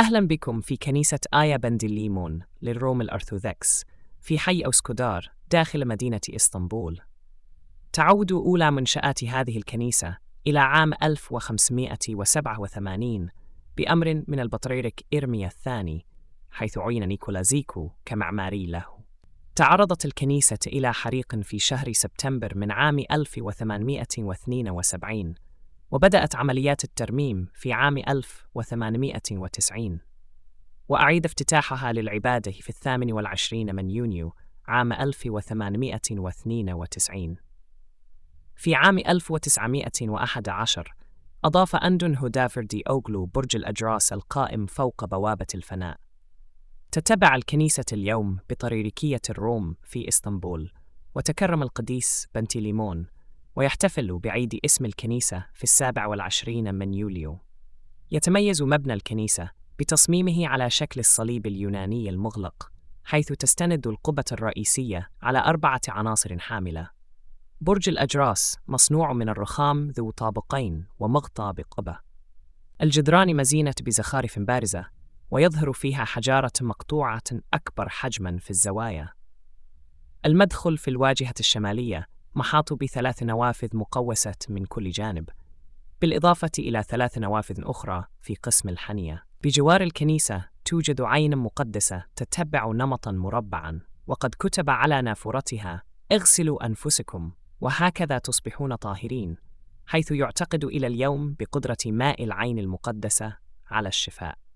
أهلا بكم في كنيسة آيا بندليمون للروم الأرثوذكس في حي أوسكودار داخل مدينة إسطنبول. تعود أولى منشآت هذه الكنيسة إلى عام 1587 بأمر من البطريرك إرميا الثاني، حيث عين نيكولازيكو كمعماري له. تعرضت الكنيسة إلى حريق في شهر سبتمبر من عام 1872، وبدأت عمليات الترميم في عام 1890، وأعيد افتتاحها للعبادة في 28 من يونيو عام 1892. في عام 1911 أضاف أندون هودافردي أوغلو برج الأجراس القائم فوق بوابة الفناء. تتبع الكنيسة اليوم بطريركية الروم في إسطنبول، وتكرم القديس بنتيليمون، ويحتفل بعيد اسم الكنيسة في 27 من يوليو. يتميز مبنى الكنيسة بتصميمه على شكل الصليب اليوناني المغلق، حيث تستند القبة الرئيسية على 4 عناصر حاملة. برج الأجراس مصنوع من الرخام ذو طابقين ومغطى بقبة. الجدران مزينة بزخارف بارزة، ويظهر فيها حجارة مقطوعة أكبر حجماً في الزوايا. المدخل في الواجهة الشمالية محاط ب3 نوافذ مقوسة من كل جانب، بالإضافة إلى 3 نوافذ أخرى في قسم الحنية. بجوار الكنيسة توجد عين مقدسة تتبع نمطاً مربعاً، وقد كتب على نافورتها: اغسلوا أنفسكم وهكذا تصبحون طاهرين، حيث يعتقد إلى اليوم بقدرة ماء العين المقدسة على الشفاء.